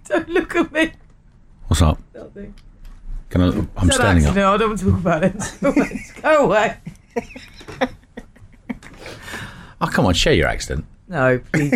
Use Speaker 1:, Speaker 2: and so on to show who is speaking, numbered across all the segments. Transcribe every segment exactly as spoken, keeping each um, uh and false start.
Speaker 1: Don't look at me.
Speaker 2: What's up?
Speaker 1: Nothing.
Speaker 2: Can I, I'm
Speaker 1: It's
Speaker 2: standing up.
Speaker 1: No, I don't want to talk about it. Go away.
Speaker 2: Oh, come on, share your accident.
Speaker 1: No, please.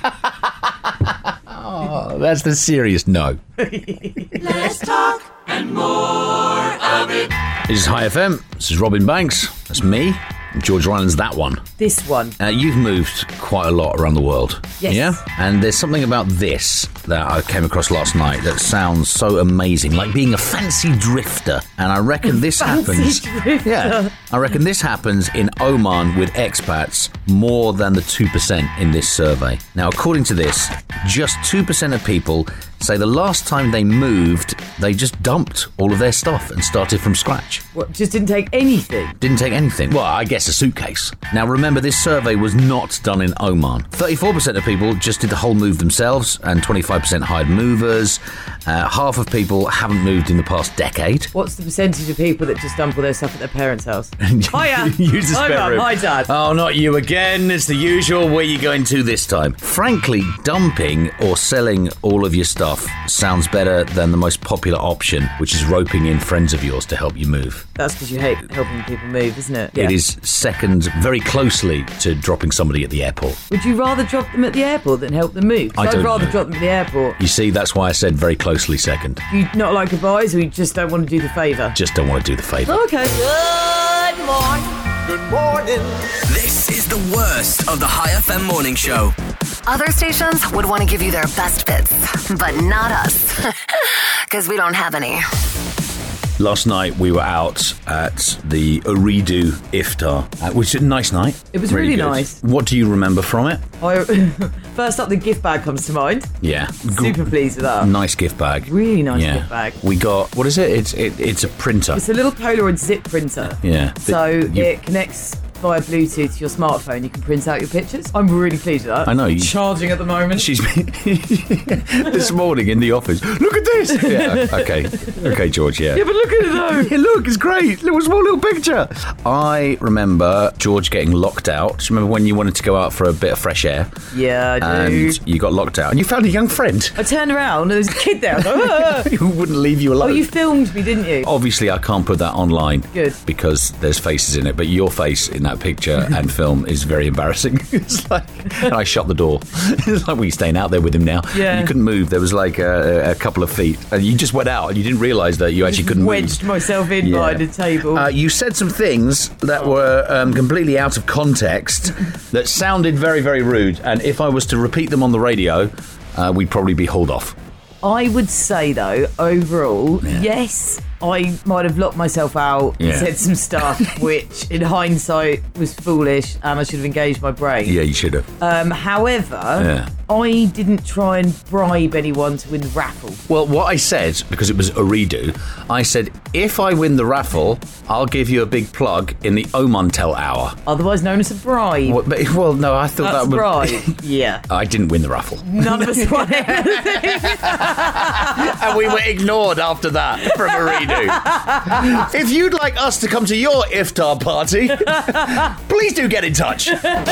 Speaker 2: Oh, that's the serious no.
Speaker 3: Let's talk and more of it.
Speaker 2: This is High F M. This is Robin Banks. That's me. George Ryland's that one.
Speaker 1: This one.
Speaker 2: Uh, you've moved quite a lot around the world.
Speaker 1: Yes.
Speaker 2: Yeah? And there's something about this that I came across last night that sounds so amazing, like being a fancy drifter. And I reckon this
Speaker 1: Fancy
Speaker 2: happens.
Speaker 1: drifter.
Speaker 2: Yeah. I reckon this happens in Oman with expats more than the two percent in this survey. Now, according to this, just two percent of people say the last time they moved, they just dumped all of their stuff and started from scratch.
Speaker 1: What, just didn't take anything?
Speaker 2: Didn't take anything. Well, I guess a suitcase. Now, remember, this survey was not done in Oman. thirty-four percent of people just did the whole move themselves, and twenty-five percent hired movers. Uh, half of people haven't moved in the past decade.
Speaker 1: What's the percentage of people that just dump all their stuff at their parents' house? Hiya.
Speaker 2: Use the
Speaker 1: Hi,
Speaker 2: spare
Speaker 1: Mum.
Speaker 2: room.
Speaker 1: Hi, Dad.
Speaker 2: Oh, not you again. It's the usual. Where are you going to this time? Frankly, dumping or selling all of your stuff sounds better than the most popular option, which is roping in friends of yours to help you move.
Speaker 1: That's because you hate helping people move, isn't it?
Speaker 2: It is second very closely to dropping somebody at the airport.
Speaker 1: Would you rather drop them at the airport than help them move? 'Cause
Speaker 2: I
Speaker 1: I'd
Speaker 2: don't
Speaker 1: rather
Speaker 2: know.
Speaker 1: drop them at the airport.
Speaker 2: You see, that's why I said very closely second.
Speaker 1: You not like goodbyes, or you just don't want to do the favour?
Speaker 2: Just don't want to do the favour.
Speaker 1: Oh, okay.
Speaker 3: Good morning. Good morning.
Speaker 4: This is the worst of the High F M morning show.
Speaker 5: Other stations would want to give you their best bits, but not us. Because we don't have any.
Speaker 2: Last night we were out at the Ooredoo Iftar, uh, which was a nice night.
Speaker 1: It was really
Speaker 2: good.
Speaker 1: nice.
Speaker 2: What do you remember from it?
Speaker 1: I, first up, the gift bag comes to mind.
Speaker 2: Yeah.
Speaker 1: Super pleased with that.
Speaker 2: Nice gift bag.
Speaker 1: Really nice
Speaker 2: yeah.
Speaker 1: gift bag.
Speaker 2: We got, what is it? It's it, it's a printer.
Speaker 1: It's a little Polaroid zip printer.
Speaker 2: Yeah.
Speaker 1: So
Speaker 2: You-
Speaker 1: it connects via Bluetooth to your smartphone. You can print out your pictures. I'm really pleased with that.
Speaker 2: I know. You,
Speaker 1: Charging at the moment.
Speaker 2: she's been this morning in the office. Look at this. Yeah. Okay. Okay, George. Yeah.
Speaker 1: Yeah, but look at it though.
Speaker 2: Yeah, look, it's great. Little small little picture. I remember George getting locked out. Do you remember when you wanted to go out for a bit of fresh air?
Speaker 1: Yeah, I do.
Speaker 2: And you got locked out. And you found a young friend
Speaker 1: I turned around and there was a kid there. I was like, "Ah."
Speaker 2: who wouldn't leave you
Speaker 1: Oh,
Speaker 2: alone.
Speaker 1: you filmed me, didn't you?
Speaker 2: Obviously, I can't put that online.
Speaker 1: Good.
Speaker 2: Because there's faces in it. But your face in that picture and film is very embarrassing. It's like, and I shut the door. It's like, we staying out there with him now.
Speaker 1: Yeah.
Speaker 2: You couldn't move. There was like a, a couple of feet. And you just went out and you didn't realise that you actually couldn't
Speaker 1: Wedged
Speaker 2: move.
Speaker 1: myself in
Speaker 2: Yeah.
Speaker 1: behind a table.
Speaker 2: Uh, you said some things that were um, completely out of context that sounded very, very rude. And if I was to repeat them on the radio, uh, we'd probably be hauled off.
Speaker 1: I would say, though, overall,
Speaker 2: Yeah.
Speaker 1: yes, I might have locked myself out
Speaker 2: Yeah.
Speaker 1: and said some stuff which, in hindsight, was foolish and I should have engaged my brain.
Speaker 2: Yeah, you should have.
Speaker 1: Um, however,
Speaker 2: Yeah.
Speaker 1: I didn't try and bribe anyone to win the raffle.
Speaker 2: Well, what I said, because it was a redo, I said, if I win the raffle, I'll give you a big plug in the Omantel hour.
Speaker 1: Otherwise known as a bribe.
Speaker 2: Well, but, well no, I thought
Speaker 1: That's
Speaker 2: that would...
Speaker 1: bribe. Yeah.
Speaker 2: I didn't win the raffle.
Speaker 1: None of us won anything.
Speaker 2: And we were ignored after that from a redo. If you'd like us to come to your iftar party, please do get in touch.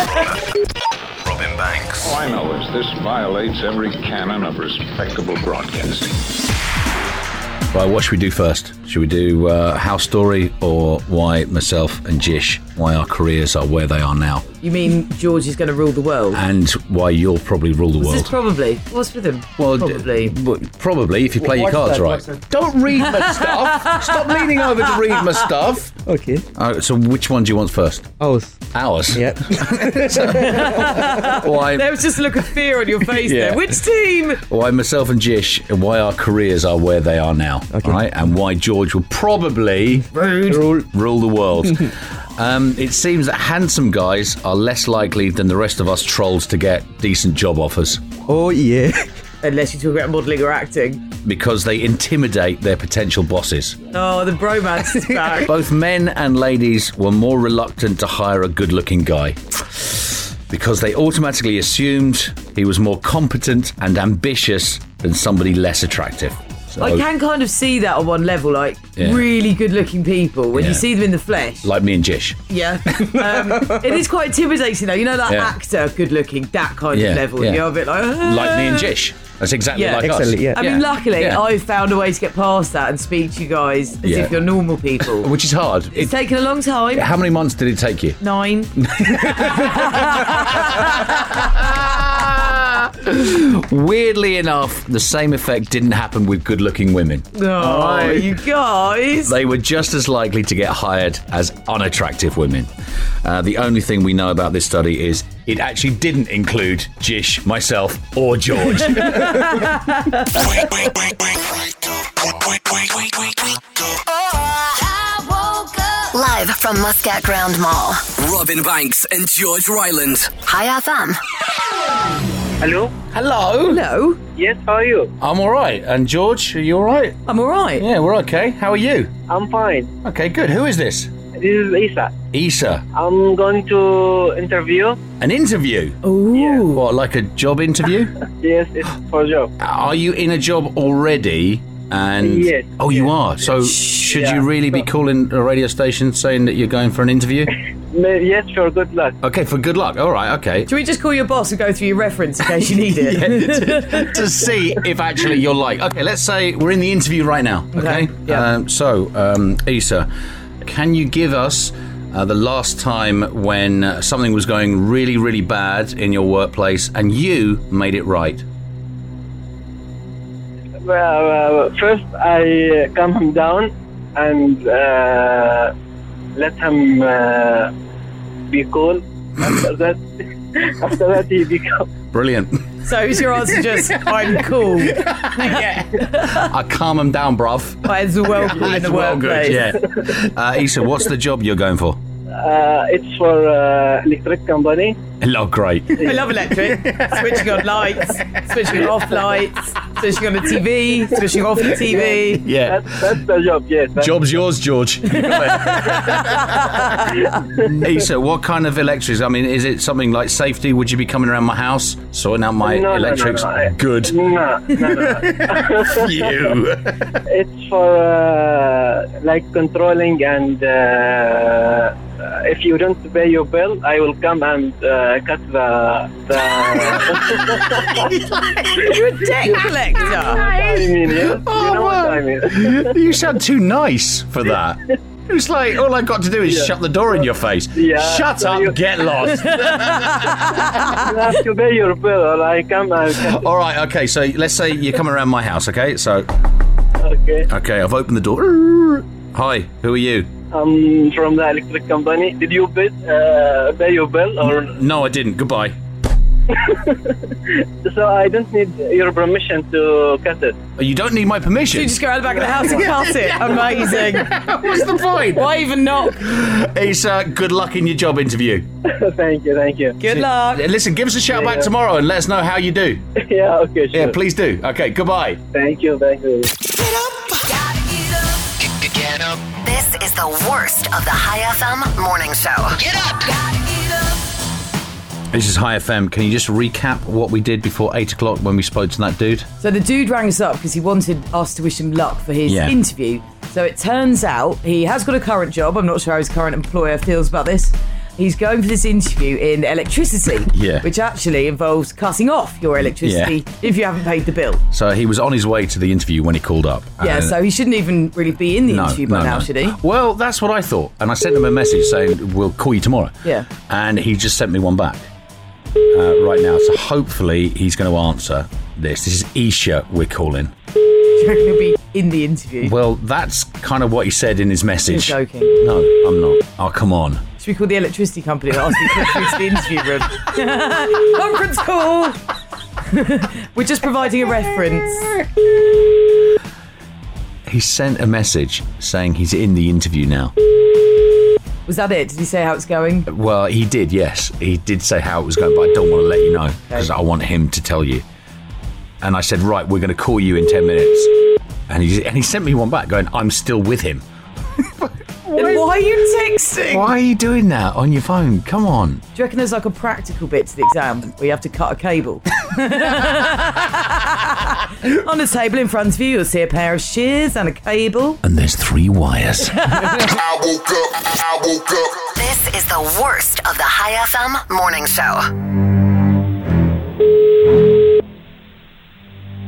Speaker 4: Robin Banks.
Speaker 6: I know this. This violates every canon of respectable broadcasting.
Speaker 2: Right, what should we do first? Should we do uh, House Story or why myself and Jish, why our careers are where they are now?
Speaker 1: You mean George is going to rule the world?
Speaker 2: And why you'll probably rule the
Speaker 1: Was
Speaker 2: world.
Speaker 1: this probably? What's with him?
Speaker 2: Well,
Speaker 1: probably.
Speaker 2: d- w- probably, if you play your
Speaker 1: What's
Speaker 2: cards
Speaker 1: that?
Speaker 2: right.
Speaker 1: What's that?
Speaker 2: Don't read my stuff. Stop leaning over to read my stuff.
Speaker 7: Okay.
Speaker 2: Uh, so which one do you want first?
Speaker 7: Ours.
Speaker 2: Ours?
Speaker 7: Yep.
Speaker 2: Why,
Speaker 1: There was just a look of fear on your face
Speaker 2: Yeah.
Speaker 1: there. Which team?
Speaker 2: why myself and Jish, and why our careers are where they are now.
Speaker 7: Okay.
Speaker 2: All right? And why George will probably rule, rule the world. Um, it seems that handsome guys are less likely than the rest of us trolls to get decent job offers
Speaker 7: Oh, yeah.
Speaker 1: Unless you talk about modelling or acting.
Speaker 2: because they intimidate their potential bosses.
Speaker 1: Oh, the bromance is back.
Speaker 2: Both men and ladies were more reluctant to hire a good-looking guy because they automatically assumed he was more competent and ambitious than somebody less attractive. So,
Speaker 1: I can kind of see that on one level, like
Speaker 2: Yeah.
Speaker 1: really good-looking people when
Speaker 2: Yeah.
Speaker 1: you see them in the flesh.
Speaker 2: like me and Jish.
Speaker 1: Yeah, um, it is quite intimidating though. You know, that
Speaker 2: Yeah.
Speaker 1: actor, good-looking, that kind
Speaker 2: Yeah,
Speaker 1: of level.
Speaker 2: yeah.
Speaker 1: You're a bit like, "Ah."
Speaker 2: Like me and Jish. That's exactly
Speaker 1: Yeah.
Speaker 2: like
Speaker 7: Exactly,
Speaker 2: us.
Speaker 7: yeah.
Speaker 1: I mean,
Speaker 2: Yeah.
Speaker 1: luckily,
Speaker 2: Yeah.
Speaker 1: I've found a way to get past that and speak to you guys as
Speaker 2: Yeah.
Speaker 1: if you're normal people.
Speaker 2: Which is hard.
Speaker 1: It's
Speaker 2: It-
Speaker 1: taken a long time.
Speaker 2: how many months did it take you?
Speaker 1: Nine.
Speaker 2: Weirdly enough, the same effect didn't happen with good-looking women.
Speaker 1: Oh, you guys.
Speaker 2: They were just as likely to get hired as unattractive women. Uh, the only thing we know about this study is it actually didn't include Jish, myself, or George.
Speaker 5: Live from Muscat Ground Mall.
Speaker 4: Robin Banks and George Ryland.
Speaker 5: Hi F M.
Speaker 8: Hello?
Speaker 2: Hello.
Speaker 1: Hello.
Speaker 8: Yes, how are you?
Speaker 2: I'm all right. And George, are you all right?
Speaker 1: I'm all right.
Speaker 2: Yeah, we're okay. How are you?
Speaker 8: I'm fine.
Speaker 2: Okay, good. Who is this?
Speaker 8: This is Isa.
Speaker 2: Isa.
Speaker 8: I'm going to interview.
Speaker 2: An interview?
Speaker 1: Ooh.
Speaker 2: What, like a job interview?
Speaker 8: Yes, it's for job.
Speaker 2: Are you in a job already? And
Speaker 8: Yes.
Speaker 2: oh, you are. So should
Speaker 8: Yeah.
Speaker 2: you really be calling a radio station saying that you're going for an interview?
Speaker 8: May- Yes, sure, good luck.
Speaker 2: Okay, for good luck. All right, okay.
Speaker 1: Should we just call your boss and go through your reference in case you need it?
Speaker 2: to, to see if actually you're like, okay, let's say we're in the interview right now. Okay.
Speaker 1: Okay, yeah.
Speaker 2: Um, so, um, Isa, can you give us uh, the last time when uh, something was going really, really bad in your workplace and you made it right?
Speaker 8: Well, uh, first, I uh, calm him down and uh, let him uh, be cool. After that, after that, he become.
Speaker 2: Brilliant.
Speaker 1: So is your answer just, I'm cool?
Speaker 2: I calm him down, bruv.
Speaker 1: Might as well cool in the
Speaker 2: Well,
Speaker 1: workplace.
Speaker 2: good, yeah. Uh, Isa, what's the job you're going for?
Speaker 8: Uh, it's for uh, electric company.
Speaker 2: Hello, great.
Speaker 1: I love electric. Switching on lights, switching off lights, switching on the T V, switching off the T V.
Speaker 2: Yeah.
Speaker 8: That's, that's the job, yes. That's
Speaker 2: Job's yours, George. Isa, what kind of electrics? I mean, is it something like safety? Would you be coming around my house, sorting out my
Speaker 8: No, no, no,
Speaker 2: electrics?
Speaker 8: no, I-
Speaker 2: Good.
Speaker 8: No, no, no.
Speaker 2: You.
Speaker 8: It's for uh, like controlling and uh, if you don't pay your bill, I will come and uh, cut the the.
Speaker 1: You're a debt collector.
Speaker 8: I mean, yes,
Speaker 2: Oh,
Speaker 8: you know what I mean.
Speaker 2: You sound too nice for that. It's like, all I got to do is
Speaker 8: Yeah.
Speaker 2: shut the door in your face.
Speaker 8: Yeah,
Speaker 2: Shut
Speaker 8: so
Speaker 2: up,
Speaker 8: you-
Speaker 2: get lost.
Speaker 8: You have to pay your bill, or I come and cut.
Speaker 2: All right, okay, so let's say you're coming around my house, okay? So,
Speaker 8: Okay,
Speaker 2: okay, I've opened the door. Hi, who are you?
Speaker 8: I'm from the electric company. Did you pay, uh, pay your bill, or
Speaker 2: No, I didn't. Goodbye.
Speaker 8: so I don't need your permission to cut it?
Speaker 2: You don't need my permission.
Speaker 1: You just go around the back of the house and cut it. Amazing.
Speaker 2: What's the point?
Speaker 1: Why even knock?
Speaker 2: Isa, good luck in your job interview.
Speaker 8: Thank you, thank you.
Speaker 1: Good luck.
Speaker 2: Listen, give us a shout
Speaker 8: Yeah,
Speaker 2: back
Speaker 8: yeah.
Speaker 2: tomorrow and let us know how you do.
Speaker 8: Yeah, okay, sure.
Speaker 2: Yeah, please do. Okay, goodbye.
Speaker 8: Thank you, thank you.
Speaker 5: This is the worst of the High F M morning show. Get up!
Speaker 2: This is High F M. Can you just recap what we did before eight o'clock when we spoke to that dude?
Speaker 1: So the dude rang us up because he wanted us to wish him luck for his
Speaker 2: Yeah.
Speaker 1: interview. So it turns out he has got a current job. I'm not sure how his current employer feels about this. He's going for this interview in electricity,
Speaker 2: Yeah.
Speaker 1: which actually involves cutting off your electricity if you haven't paid the bill.
Speaker 2: So he was on his way to the interview when he called up.
Speaker 1: Yeah,
Speaker 2: And-
Speaker 1: so he shouldn't even really be in the
Speaker 2: No,
Speaker 1: interview by
Speaker 2: no,
Speaker 1: now,
Speaker 2: no.
Speaker 1: should he?
Speaker 2: Well, that's what I thought. And I sent him a message saying, we'll call you tomorrow.
Speaker 1: Yeah.
Speaker 2: And he just sent me one back uh, right now. So hopefully he's going to answer this. This is Isha we're calling.
Speaker 1: Do you reckon he'll be in the interview?
Speaker 2: Well, that's kind of what he said in his message.
Speaker 1: You're joking.
Speaker 2: No, I'm not. Oh, come on.
Speaker 1: Should we call the electricity company and ask me to put through to the interview room? Conference call! We're just providing a reference.
Speaker 2: He sent a message saying he's in the interview now.
Speaker 1: Was that it? Did he say how it's going?
Speaker 2: Well, he did, yes. He did say how it was going, but I don't want to let you know because I want him to tell you. And I said, right, we're going to call you in ten minutes. And he, and he sent me one back going, I'm still with him.
Speaker 1: Then why are you texting?
Speaker 2: Why are you doing that on your phone? Come on.
Speaker 1: Do you reckon there's like a practical bit to the exam where you have to cut a cable? On the table in front of you, you'll see a pair of shears and a cable.
Speaker 2: And there's three wires.
Speaker 5: This is the worst of the High F M morning show.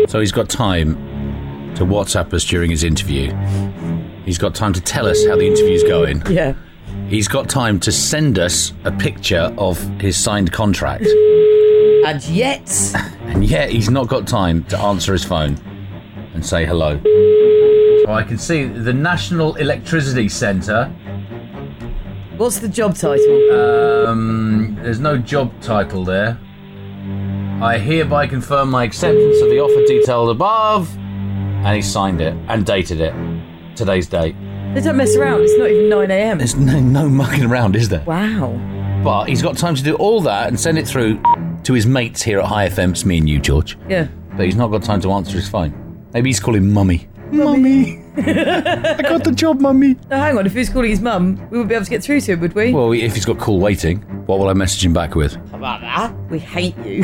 Speaker 2: So he's got time to WhatsApp us during his interview. He's got time to tell us how the interview's going.
Speaker 1: Yeah.
Speaker 2: He's got time to send us a picture of his signed contract.
Speaker 1: And yet...
Speaker 2: And yet he's not got time to answer his phone and say hello. So I can see the National Electricity Centre.
Speaker 1: What's the job title?
Speaker 2: Um, there's no job title there. I hereby confirm my acceptance of the offer detailed above. And he signed it and dated it. Today's date.
Speaker 1: They don't mess around. It's not even nine a.m.
Speaker 2: There's no, no mucking around, is there?
Speaker 1: Wow.
Speaker 2: But he's got time to do all that and send it through to his mates here at High F M. It's me and you, George.
Speaker 1: Yeah.
Speaker 2: But he's not got time to answer his phone. Maybe he's calling Mummy. Mummy. I got the job, Mummy.
Speaker 1: Now, hang on. If he was calling his mum, we wouldn't be able to get through to him, would we?
Speaker 2: Well, if he's got call waiting, what will I message him back with?
Speaker 1: How about that? We hate you.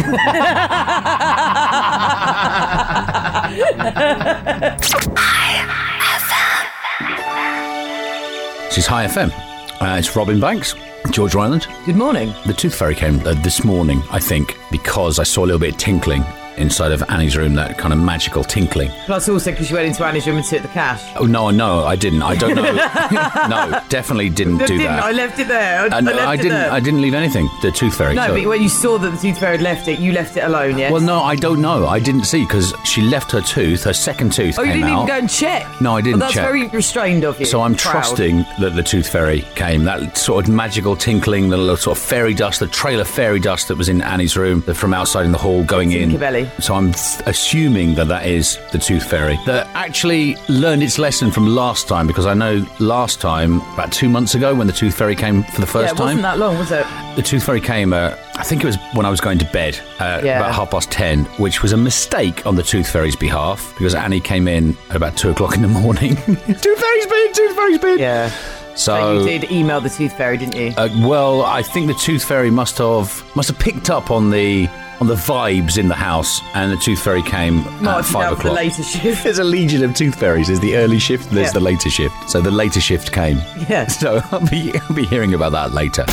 Speaker 2: This is High F M. Uh, it's Robin Banks, George Ryland.
Speaker 1: Good morning.
Speaker 2: The Tooth Fairy came uh, this morning, I think, because I saw a little bit of tinkling inside of Annie's room, that kind of magical tinkling.
Speaker 1: Plus also because you went into Annie's room and took the cash.
Speaker 2: Oh, no, no, I didn't. I don't know. No, definitely didn't
Speaker 1: No,
Speaker 2: do
Speaker 1: didn't.
Speaker 2: that.
Speaker 1: I left it there. I,
Speaker 2: And
Speaker 1: I left
Speaker 2: I
Speaker 1: it
Speaker 2: didn't.
Speaker 1: there.
Speaker 2: I didn't leave anything. The Tooth Fairy.
Speaker 1: No,
Speaker 2: so-
Speaker 1: but when you saw that the Tooth Fairy had left it, you left it alone, yes?
Speaker 2: Well, no, I don't know. I didn't see because she left her tooth. Her second tooth
Speaker 1: Oh, you
Speaker 2: came
Speaker 1: didn't
Speaker 2: out.
Speaker 1: even go and check?
Speaker 2: No, I didn't
Speaker 1: Well, that's
Speaker 2: check.
Speaker 1: very restrained of you.
Speaker 2: So I'm
Speaker 1: Proud.
Speaker 2: trusting that the Tooth Fairy came. That sort of magical tinkling, the little sort of fairy dust, the trail of fairy dust that was in Annie's room, the, from outside in the hall going in.
Speaker 1: Tinkerbelly.
Speaker 2: So I'm th- assuming that that is the Tooth Fairy. That actually learned its lesson from last time, because I know last time, about two months ago, when the Tooth Fairy came for the
Speaker 1: Yeah,
Speaker 2: first
Speaker 1: it wasn't
Speaker 2: time.
Speaker 1: that long, was it?
Speaker 2: The Tooth Fairy came, uh, I think it was when I was going to bed, uh,
Speaker 1: Yeah.
Speaker 2: about half past ten, which was a mistake on the Tooth Fairy's behalf, because Annie came in at about two o'clock in the morning. Tooth Fairy's been, Tooth Fairy's been.
Speaker 1: Yeah.
Speaker 2: So,
Speaker 1: So you did email the Tooth Fairy, didn't you?
Speaker 2: uh, well, I think the Tooth Fairy must have must have picked up on the on the vibes in the house, and the Tooth Fairy came
Speaker 1: Marked
Speaker 2: at
Speaker 1: it
Speaker 2: five
Speaker 1: down for the
Speaker 2: o'clock.
Speaker 1: later shift.
Speaker 2: There's a legion of Tooth Fairies. There's the early shift, there's
Speaker 1: Yeah.
Speaker 2: the later shift. So the later shift came.
Speaker 1: Yeah.
Speaker 2: So I'll be I'll be hearing about that later.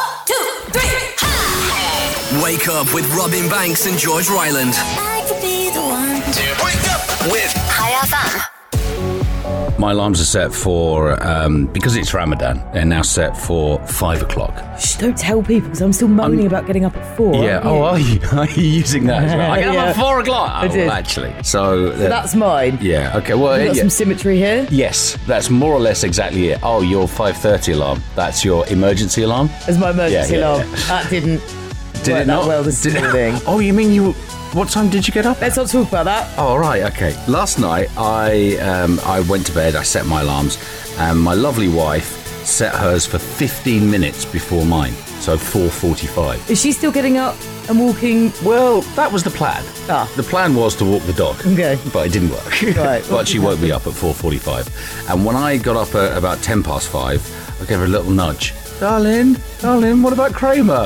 Speaker 4: Wake up with Robin Banks and George Ryland.
Speaker 3: I could be the one.
Speaker 4: Wake up with
Speaker 5: High F M.
Speaker 2: My alarms are set for, um, because it's Ramadan, they're now set for five o'clock.
Speaker 1: Shh, don't tell people, because I'm still moaning about getting up at four.
Speaker 2: Yeah,
Speaker 1: aren't
Speaker 2: oh,
Speaker 1: you?
Speaker 2: are you, are you using that as well? I get up
Speaker 1: Yeah.
Speaker 2: at four o'clock.
Speaker 1: I
Speaker 2: Oh,
Speaker 1: did.
Speaker 2: actually. So, uh,
Speaker 1: So that's mine.
Speaker 2: yeah, okay, well,
Speaker 1: We've got
Speaker 2: yeah.
Speaker 1: some symmetry here.
Speaker 2: Yes, that's more or less exactly it. Oh, your five thirty alarm. That's your emergency alarm?
Speaker 1: As my emergency
Speaker 2: Yeah, yeah,
Speaker 1: alarm.
Speaker 2: yeah.
Speaker 1: That didn't
Speaker 2: Did
Speaker 1: work
Speaker 2: it
Speaker 1: that
Speaker 2: not?
Speaker 1: well this
Speaker 2: Did it-
Speaker 1: morning.
Speaker 2: Oh, you mean you... What time did you get up?
Speaker 1: Let's not talk about that.
Speaker 2: Oh, right, okay. Last night, I um, I went to bed, I set my alarms, and my lovely wife set hers for fifteen minutes before mine, so four forty-five.
Speaker 1: Is she still getting up and walking?
Speaker 2: Well, that was the plan.
Speaker 1: Ah.
Speaker 2: The plan was to walk the dog.
Speaker 1: Okay.
Speaker 2: But it didn't work.
Speaker 1: Right.
Speaker 2: But she woke me up at four forty-five. And when I got up at about ten past five, I gave her a little nudge. Darling, darling, what about Kramer?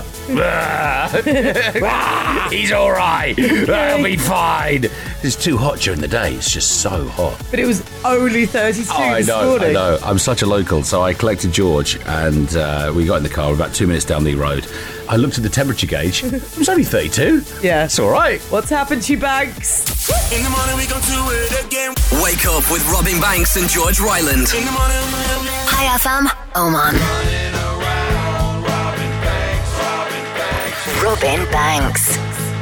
Speaker 2: He's all right. That'll be fine. It's too hot during the day. It's just so hot.
Speaker 1: But it was only thirty-two
Speaker 2: Oh, I
Speaker 1: this
Speaker 2: know,
Speaker 1: morning.
Speaker 2: I know. I'm such a local, so I collected George, and uh, we got in the car about two minutes down the road. I looked at the temperature gauge. It was only thirty-two.
Speaker 1: Yeah.
Speaker 2: It's all right.
Speaker 1: What's happened to you, Banks?
Speaker 3: In the morning we gon' do it again.
Speaker 4: Wake up with Robin Banks and George Ryland.
Speaker 3: In the morning.
Speaker 5: High F M. Oman. Robin Banks.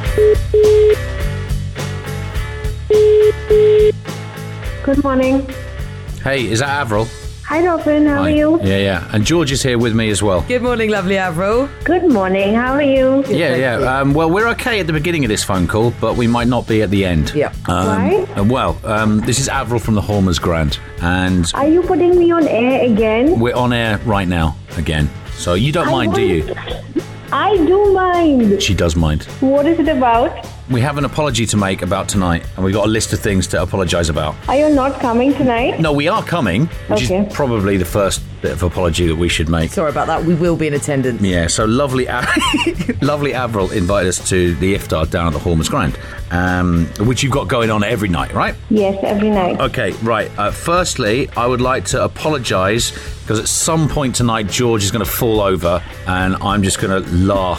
Speaker 7: Good morning.
Speaker 2: Hey, is that Avril?
Speaker 7: Hi, Robin. How
Speaker 2: Hi.
Speaker 7: are you?
Speaker 2: Yeah, yeah. And George is here with me as well.
Speaker 1: Good morning, lovely Avril.
Speaker 7: Good morning. How are you?
Speaker 2: Yeah,
Speaker 1: thank
Speaker 2: yeah.
Speaker 1: you.
Speaker 2: Um, well, we're okay at the beginning of this phone call, but we might not be at the end.
Speaker 1: Yeah.
Speaker 2: Um,
Speaker 7: Why?
Speaker 2: uh, Well, um, this is Avril from the Hormers Grand, and
Speaker 7: Are you putting me on air again?
Speaker 2: we're on air right now again. So you don't
Speaker 7: I
Speaker 2: mind, do you?
Speaker 7: want- I do mind.
Speaker 2: She does mind.
Speaker 7: What is it about?
Speaker 2: We have an apology to make about tonight, and we've got a list of things to apologise about.
Speaker 7: Are you not coming tonight?
Speaker 2: No, we are coming, which
Speaker 7: Okay.
Speaker 2: is probably the first bit of apology that we should make.
Speaker 1: Sorry about that. We will be in attendance.
Speaker 2: Yeah, so lovely, A- lovely Avril invited us to the iftar down at the Hormers Grand, um, which you've got going on every night, right?
Speaker 7: Yes, every night.
Speaker 2: Okay, right. Uh, firstly, I would like to apologise because at some point tonight George is going to fall over and I'm just going to laugh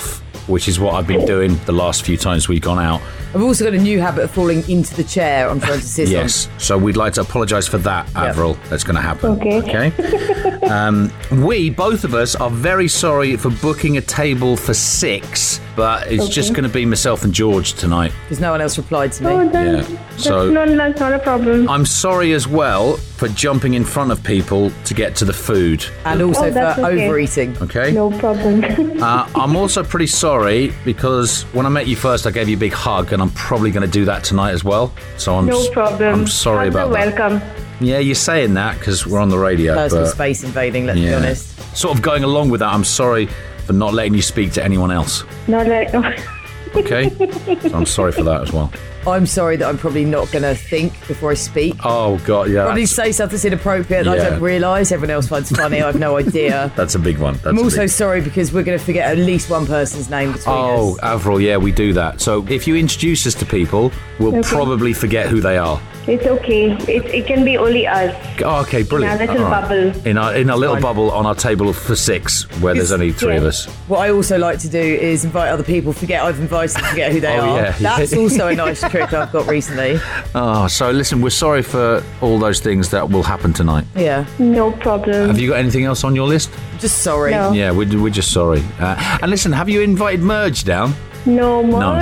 Speaker 2: which is what I've been doing the last few times we've gone out.
Speaker 1: I've also got a new habit of falling into the chair I'm trying to sit
Speaker 2: Yes, so we'd like to apologise for that, Avril. Yep. That's going to happen.
Speaker 7: Okay.
Speaker 2: Okay. um, we, both of us, are very sorry for booking a table for six, but it's
Speaker 7: Okay.
Speaker 2: just going to be myself and George tonight.
Speaker 1: because no one else replied to me.
Speaker 7: Oh, then
Speaker 2: Yeah.
Speaker 7: that's,
Speaker 2: So-
Speaker 7: not, that's not a problem.
Speaker 2: I'm sorry as well for jumping in front of people to get to the food.
Speaker 1: And also
Speaker 7: Oh, that's
Speaker 1: for
Speaker 7: okay.
Speaker 1: overeating.
Speaker 2: Okay?
Speaker 7: No problem.
Speaker 2: Uh, I'm also pretty sorry because when I met you first, I gave you a big hug, and I'm probably going to do that tonight as well. So I'm
Speaker 7: no
Speaker 2: s-
Speaker 7: problem.
Speaker 2: I'm sorry
Speaker 7: Hugs
Speaker 2: about
Speaker 7: are
Speaker 2: that.
Speaker 7: welcome.
Speaker 2: Yeah, you're saying that because we're on the radio.
Speaker 1: Personal
Speaker 2: but
Speaker 1: space invading, let's be
Speaker 2: yeah.
Speaker 1: honest.
Speaker 2: Sort of going along with that, I'm sorry for not letting you speak to anyone else.
Speaker 7: Not like.
Speaker 2: Okay? So I'm sorry for that as well.
Speaker 1: I'm sorry that I'm probably not going to think before I speak.
Speaker 2: Oh, God, yeah.
Speaker 1: Probably
Speaker 2: That's,
Speaker 1: say something that's inappropriate that I
Speaker 2: Yeah.
Speaker 1: don't realise. Everyone else finds funny. I have no idea.
Speaker 2: that's a big one. That's
Speaker 1: I'm
Speaker 2: a
Speaker 1: also
Speaker 2: big...
Speaker 1: sorry because we're going to forget at least one person's name between
Speaker 2: Oh,
Speaker 1: us.
Speaker 2: Avril, yeah, we do that. So if you introduce us to people, we'll
Speaker 7: Okay.
Speaker 2: probably forget who they are.
Speaker 7: It's okay. It, it can be only us.
Speaker 2: Oh, okay, brilliant.
Speaker 7: In our little
Speaker 2: All right.
Speaker 7: bubble.
Speaker 2: In our, in a little
Speaker 1: Fine.
Speaker 2: bubble on our table for six, where there's only three of
Speaker 7: Yeah.
Speaker 2: us.
Speaker 1: What I also like to do is invite other people, forget I've invited, forget who they
Speaker 2: Oh,
Speaker 1: are.
Speaker 2: yeah.
Speaker 1: That's also a nice trick I've got recently.
Speaker 2: Oh, so listen, we're sorry for all those things that will happen tonight.
Speaker 1: Yeah,
Speaker 7: No problem.
Speaker 2: Have you got anything else on your list?
Speaker 1: just sorry.
Speaker 7: No.
Speaker 2: Yeah, we're, we're just sorry. Uh, and listen, have you invited Merge down?
Speaker 7: No more.
Speaker 2: No.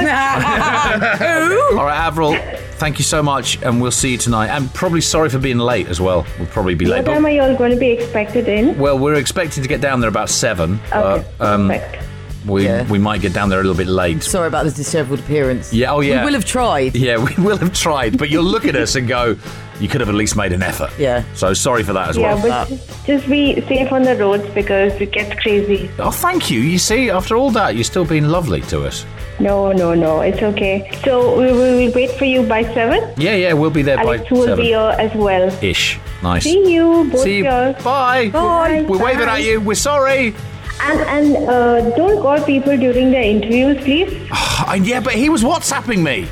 Speaker 1: Who?
Speaker 2: All right, Avril, thank you so much, and we'll see you tonight. And probably sorry for being late as well. We'll probably be late.
Speaker 7: What
Speaker 2: but-
Speaker 7: time are you all going to be expected in?
Speaker 2: well, we're expecting to get down there about seven.
Speaker 7: Okay,
Speaker 2: but, um,
Speaker 7: perfect.
Speaker 2: we
Speaker 1: Yeah.
Speaker 2: we might get down there a little bit late.
Speaker 1: Sorry about the dishevelled appearance.
Speaker 2: Yeah, oh yeah.
Speaker 1: We will have tried.
Speaker 2: Yeah, we will have tried, but you'll look at us and go, you could have at least made an effort.
Speaker 1: Yeah.
Speaker 2: So sorry for that as
Speaker 7: Yeah,
Speaker 2: well.
Speaker 7: but just, just be safe on the roads because it gets crazy.
Speaker 2: Oh, thank you. You see, after all that, you're still being lovely to us.
Speaker 7: No, no, no, it's okay. So we will we'll wait for you by seven.
Speaker 2: Yeah, yeah, we'll be there
Speaker 7: Alex
Speaker 2: by
Speaker 7: will
Speaker 2: seven.
Speaker 7: be here as well.
Speaker 2: Ish. Nice.
Speaker 7: See you, both
Speaker 2: See you.
Speaker 7: y'all.
Speaker 2: Bye.
Speaker 7: Bye.
Speaker 2: We're waving
Speaker 7: Bye.
Speaker 2: at you. We're sorry.
Speaker 7: And and uh, don't call people during the interviews, please.
Speaker 2: Uh, yeah, but he was WhatsApping me.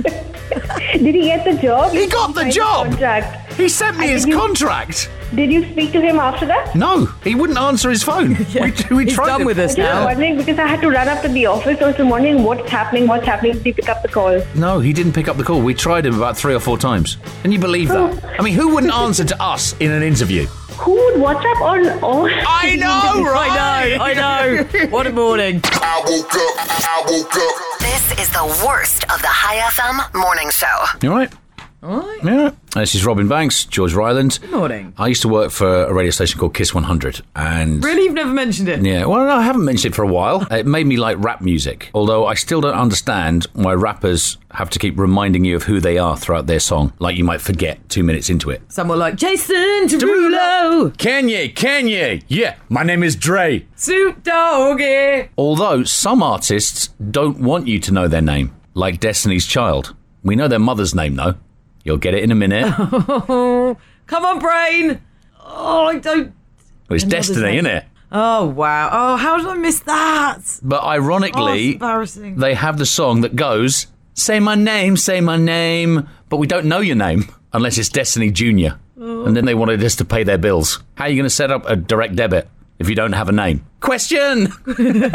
Speaker 7: Did he get the job?
Speaker 2: He got the
Speaker 7: Signed
Speaker 2: job.
Speaker 7: Contract.
Speaker 2: He sent me
Speaker 7: And
Speaker 2: his
Speaker 7: did you-
Speaker 2: contract.
Speaker 7: Did you speak to him after that?
Speaker 2: No, he wouldn't answer his phone. we, we
Speaker 1: He's
Speaker 2: tried
Speaker 1: done
Speaker 2: it.
Speaker 1: with us
Speaker 7: I was
Speaker 1: now.
Speaker 7: wondering because I had to run up to the office. I was wondering what's happening, what's happening. Did he pick up the call?
Speaker 2: No, he didn't pick up the call. We tried him about three or four times. Can you believe that? I mean, who wouldn't answer to us in an interview?
Speaker 7: Who would WhatsApp on all?
Speaker 2: I know, right?
Speaker 1: I know, I know. What a morning.
Speaker 9: I woke up, I woke up.
Speaker 5: This is the worst of the High F M morning show.
Speaker 2: You all right?
Speaker 1: All right.
Speaker 2: Yeah. This is Robin Banks, George Ryland.
Speaker 1: Good morning.
Speaker 2: I used to work for a radio station called Kiss one hundred. And
Speaker 1: Really? You've never mentioned it?
Speaker 2: yeah, well, no, I haven't mentioned it for a while. It made me like rap music, although I still don't understand why rappers have to keep reminding you of who they are throughout their song, like you might forget two minutes into it.
Speaker 1: Someone like Jason Derulo,
Speaker 2: Kanye, Kanye, yeah, my name is Dre.
Speaker 1: Snoop Doggy.
Speaker 2: Although some artists don't want you to know their name, like Destiny's Child. We know their mother's name, though. You'll get it in a minute.
Speaker 1: Oh, come on, brain. Oh, I don't.
Speaker 2: Well, it's Destiny,
Speaker 1: name.
Speaker 2: innit?
Speaker 1: Oh, wow. Oh, how did I miss that?
Speaker 2: But
Speaker 1: Oh,
Speaker 2: ironically,
Speaker 1: it's embarrassing.
Speaker 2: they have the song that goes, say my name, say my name, but we don't know your name unless it's Destiny Junior
Speaker 1: Oh.
Speaker 2: And then they wanted us to pay their bills. How are you going to set up a direct debit if you don't have a name? Question!
Speaker 3: Good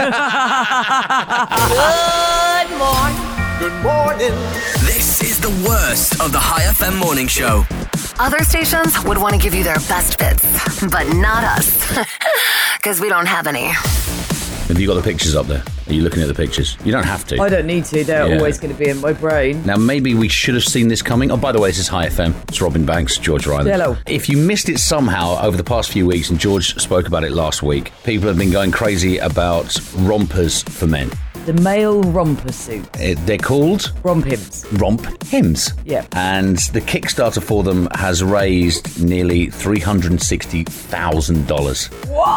Speaker 3: morning. Good morning.
Speaker 4: This is the worst of the High F M morning show.
Speaker 5: Other stations would want to give you their best bits, but not us. Because we don't have any.
Speaker 2: Have you got the pictures up there? Are you looking at the pictures? You don't have to.
Speaker 1: I don't need to. They're
Speaker 2: Yeah.
Speaker 1: always going to be in my brain.
Speaker 2: Now, maybe we should have seen this coming. Oh, by the way, this is High F M. It's Robin Banks, George Ryland.
Speaker 1: Hello.
Speaker 2: If you missed it somehow over the past few weeks, and George spoke about it last week, people have been going crazy about rompers for men.
Speaker 1: The male romper suit.
Speaker 2: It, they're called
Speaker 1: Romp hymns.
Speaker 2: Romp Hymns.
Speaker 1: Yeah.
Speaker 2: And the Kickstarter for them has raised nearly three hundred sixty thousand dollars.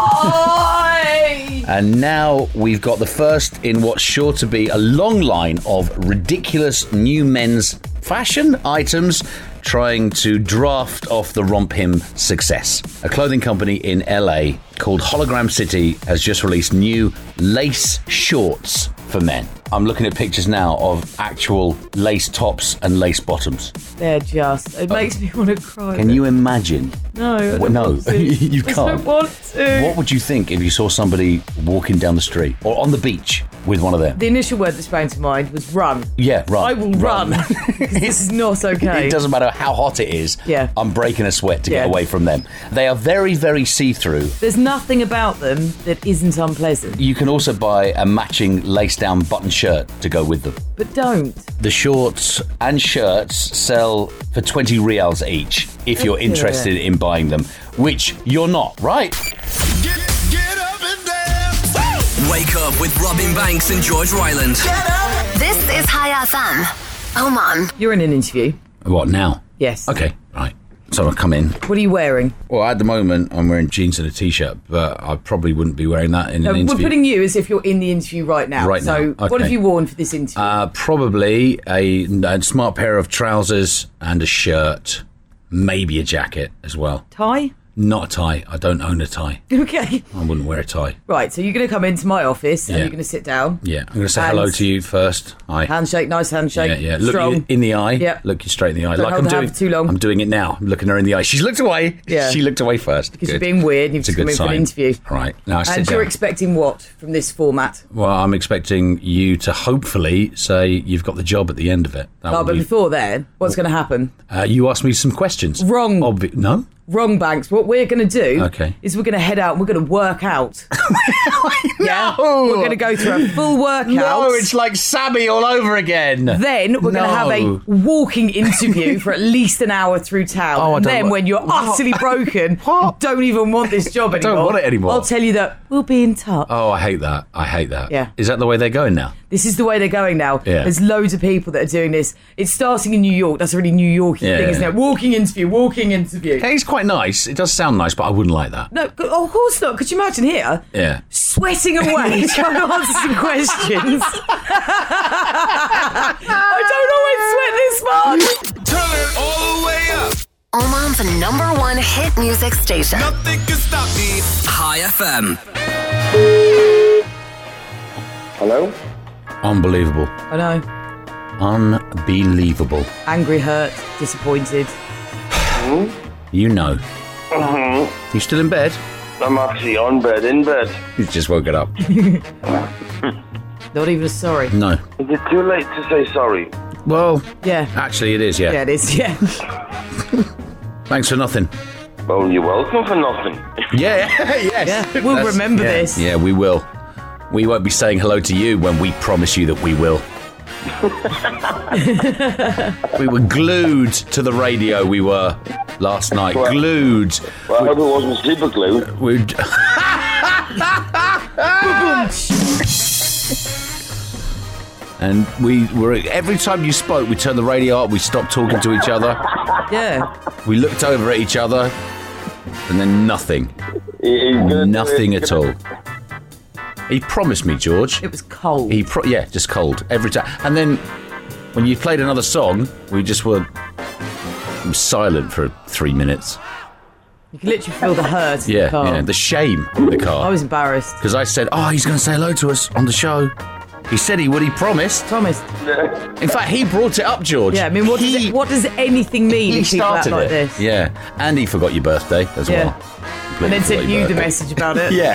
Speaker 1: Why?
Speaker 2: And now we've got the first in what's sure to be a long line of ridiculous new men's fashion items trying to draft off the Romp Hymn success. A clothing company in L A called Hologram City has just released new lace shorts for men. I'm looking at pictures now of actual lace tops and lace bottoms.
Speaker 1: They're just. It makes me want to cry.
Speaker 2: Can you imagine?
Speaker 1: No. I don't
Speaker 2: Well, no,
Speaker 1: want to.
Speaker 2: you
Speaker 1: I
Speaker 2: can't.
Speaker 1: don't want to.
Speaker 2: What would you think if you saw somebody walking down the street or on the beach with one of them.
Speaker 1: The initial word that sprang to mind was run.
Speaker 2: Yeah, run.
Speaker 1: I will run. This is not okay.
Speaker 2: It doesn't matter how hot it is.
Speaker 1: Yeah.
Speaker 2: I'm breaking a sweat to
Speaker 1: Yeah.
Speaker 2: get away from them. They are very, very see-through.
Speaker 1: There's nothing about them that isn't unpleasant.
Speaker 2: You can also buy a matching lace-down button shirt to go with them.
Speaker 1: But don't.
Speaker 2: The shorts and shirts sell for twenty reals each if you're
Speaker 1: Okay.
Speaker 2: interested in buying them, which you're not, right?
Speaker 4: Wake up with Robin Banks and George Ryland.
Speaker 5: This is High F M. Oman.
Speaker 1: You're in an interview.
Speaker 2: What, now?
Speaker 1: Yes.
Speaker 2: Okay, right. So I come in.
Speaker 1: What are you wearing?
Speaker 2: Well, at the moment, I'm wearing jeans and a T-shirt, but I probably wouldn't be wearing that in
Speaker 1: No,
Speaker 2: an
Speaker 1: we're
Speaker 2: interview.
Speaker 1: putting you as if you're in the interview right now.
Speaker 2: Right
Speaker 1: so
Speaker 2: now,
Speaker 1: what
Speaker 2: okay.
Speaker 1: have you worn for this interview?
Speaker 2: Uh, probably a, a smart pair of trousers and a shirt, maybe a jacket as well.
Speaker 1: Tie?
Speaker 2: Not a tie. I don't own a tie.
Speaker 1: Okay.
Speaker 2: I wouldn't wear a tie.
Speaker 1: Right, so you're going to come into my office and
Speaker 2: Yeah.
Speaker 1: you're going to sit down.
Speaker 2: Yeah, I'm going to say
Speaker 1: And-
Speaker 2: hello to you first. Hi.
Speaker 1: Handshake, nice handshake.
Speaker 2: Yeah, yeah. Look
Speaker 1: Strong.
Speaker 2: you in the eye.
Speaker 1: Yeah.
Speaker 2: Look you straight in the eye.
Speaker 1: Don't
Speaker 2: like
Speaker 1: hold
Speaker 2: I'm
Speaker 1: the hand
Speaker 2: doing.
Speaker 1: for too long.
Speaker 2: I'm doing it now. I'm looking her in the eye. She's looked away.
Speaker 1: Yeah.
Speaker 2: She looked away first.
Speaker 1: Because
Speaker 2: Good.
Speaker 1: you're being weird and you've
Speaker 2: It's a
Speaker 1: just come
Speaker 2: good
Speaker 1: in for an
Speaker 2: sign.
Speaker 1: interview.
Speaker 2: Right. Now I sit
Speaker 1: And you're
Speaker 2: down.
Speaker 1: expecting what from this format?
Speaker 2: Well, I'm expecting you to hopefully say you've got the job at the end of it. That
Speaker 1: Oh,
Speaker 2: will
Speaker 1: but
Speaker 2: be-
Speaker 1: before then, what's going to happen?
Speaker 2: uh, you asked me some questions.
Speaker 1: Wrong.
Speaker 2: Obvi- no?
Speaker 1: Wrong, Banks. What we're going to do
Speaker 2: Okay.
Speaker 1: is we're going to head out and we're going to work out. Yeah?
Speaker 2: No.
Speaker 1: We're going to go through a full workout.
Speaker 2: No, it's like Sammy all over again.
Speaker 1: Then we're going to have a
Speaker 2: No.
Speaker 1: walking interview for at least an hour through town.
Speaker 2: Oh, I
Speaker 1: and
Speaker 2: don't
Speaker 1: then
Speaker 2: wa-
Speaker 1: when you're
Speaker 2: What?
Speaker 1: utterly broken, you don't even want this job anymore.
Speaker 2: don't want it anymore.
Speaker 1: I'll tell you that we'll be in touch.
Speaker 2: Oh, I hate that. I hate that.
Speaker 1: Yeah.
Speaker 2: Is that the way they're going now?
Speaker 1: This is the way they're going now.
Speaker 2: Yeah.
Speaker 1: There's loads of people that are doing this. It's starting in New York. That's a really New Yorky
Speaker 2: Yeah,
Speaker 1: thing,
Speaker 2: yeah.
Speaker 1: isn't it? Walking interview, walking interview.
Speaker 2: Hey, it's quite nice. It does sound nice, but I wouldn't like that.
Speaker 1: No, oh, of course not. Could you imagine here?
Speaker 2: Yeah.
Speaker 1: Sweating away trying to answer some questions. I don't always sweat this much.
Speaker 3: Turn it all the way up.
Speaker 5: Oman's number one hit music station.
Speaker 3: Nothing can stop me.
Speaker 4: High F M.
Speaker 8: Hello?
Speaker 2: Unbelievable.
Speaker 1: I know.
Speaker 2: Unbelievable.
Speaker 1: Angry, hurt, disappointed.
Speaker 2: You know.
Speaker 8: Mm-hmm.
Speaker 2: You still in bed?
Speaker 8: I'm actually on bed, in bed.
Speaker 2: You've just woken up.
Speaker 1: Not even a sorry.
Speaker 2: No.
Speaker 8: Is it too late to say sorry?
Speaker 2: Well,
Speaker 1: Yeah.
Speaker 2: actually it is, yeah.
Speaker 1: Yeah, it is. Yeah.
Speaker 2: Thanks for nothing.
Speaker 8: Oh, you're welcome for nothing.
Speaker 2: Yeah, yes.
Speaker 1: Yeah, we'll
Speaker 2: That's-
Speaker 1: remember
Speaker 2: yeah.
Speaker 1: this.
Speaker 2: Yeah, we will. We won't be saying hello to you when we promise you that we will. We were glued to the radio, we were, last night.
Speaker 8: Well-
Speaker 2: glued.
Speaker 8: Well, I hope it wasn't super glue.
Speaker 2: We'd... And we were, every time you spoke, we turned the radio up, we stopped talking to each other,
Speaker 1: Yeah.
Speaker 2: we looked over at each other, and then nothing.
Speaker 8: He- he's gonna do
Speaker 2: Nothing
Speaker 8: it.
Speaker 2: at all. He promised me, George.
Speaker 1: It was cold.
Speaker 2: He pro- yeah, just cold every time. And then when you played another song, we just were silent for three minutes.
Speaker 1: You can literally feel the hurt in
Speaker 2: Yeah,
Speaker 1: the car.
Speaker 2: yeah, the shame in the
Speaker 1: I
Speaker 2: car.
Speaker 1: was embarrassed.
Speaker 2: Because I said, oh, he's going to say hello to us on the show. He said he would, he promised.
Speaker 1: Promised.
Speaker 2: In fact, he brought it up, George.
Speaker 1: Yeah, I mean, what, does,
Speaker 2: he,
Speaker 1: it, what does anything mean
Speaker 2: he
Speaker 1: if people act
Speaker 2: started
Speaker 1: like
Speaker 2: it.
Speaker 1: this?
Speaker 2: Yeah, and he forgot your birthday as
Speaker 1: Yeah.
Speaker 2: well.
Speaker 1: And then
Speaker 2: Completely
Speaker 1: sent
Speaker 2: forgot
Speaker 1: you
Speaker 2: your
Speaker 1: the
Speaker 2: birthday.
Speaker 1: message about it.
Speaker 2: Yeah.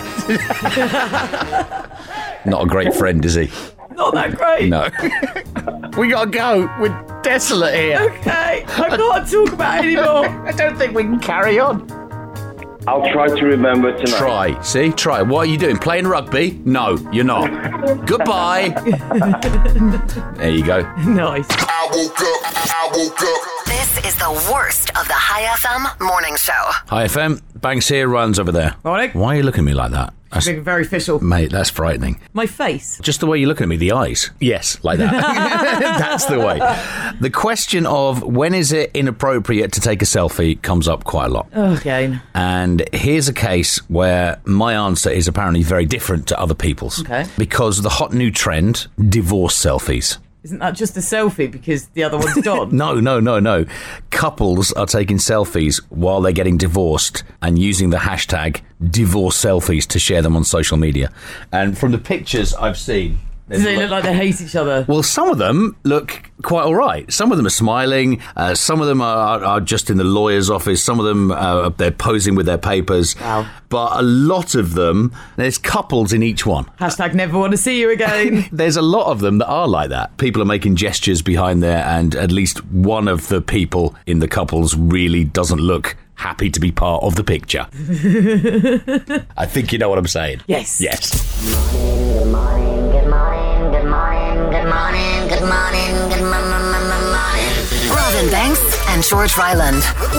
Speaker 2: Not a great friend, is he?
Speaker 1: Not that great.
Speaker 2: No. We gotta go. We're desolate here.
Speaker 1: Okay, I can't talk about it anymore.
Speaker 2: I don't think we can carry on.
Speaker 8: I'll try to remember tonight.
Speaker 2: Try. See? Try. What are you doing? Playing rugby? No, you're not. Goodbye. There you go.
Speaker 1: Nice.
Speaker 9: I woke up, I woke up.
Speaker 5: This is the worst of the High F M morning show.
Speaker 2: Hi, F M. Banks here, runs over there.
Speaker 1: Morning.
Speaker 2: Why are you looking at me like that? That's,
Speaker 1: Being very official.
Speaker 2: mate, that's frightening.
Speaker 1: My face.
Speaker 2: Just the way you're looking at me, the eyes. Yes, like that. That's the way. The question of when is it inappropriate to take a selfie comes up quite a lot.
Speaker 1: Oh, again.
Speaker 2: And here's a case where my answer is apparently very different to other people's.
Speaker 1: Okay.
Speaker 2: Because the hot new trend, divorce selfies.
Speaker 1: Isn't that just a selfie because the other one's gone?
Speaker 2: No, no, no, no. Couples are taking selfies while they're getting divorced and using the hashtag divorce selfies to share them on social media. And from the pictures I've seen...
Speaker 1: Do they look like they hate each other?
Speaker 2: Well, some of them look quite all right. Some of them are smiling. Uh, some of them are, are just in the lawyer's office. Some of them, uh, they're posing with their papers.
Speaker 1: Wow.
Speaker 2: But a lot of them, there's couples in each one.
Speaker 1: Hashtag never want to see you again.
Speaker 2: There's a lot of them that are like that. People are making gestures behind there, and at least one of the people in the couples really doesn't look happy to be part of the picture. I think you know what I'm saying.
Speaker 1: Yes.
Speaker 2: Yes.
Speaker 5: Good morning, good morning, good morning, good morning, good morning, good morning. Robin Banks and George Ryland.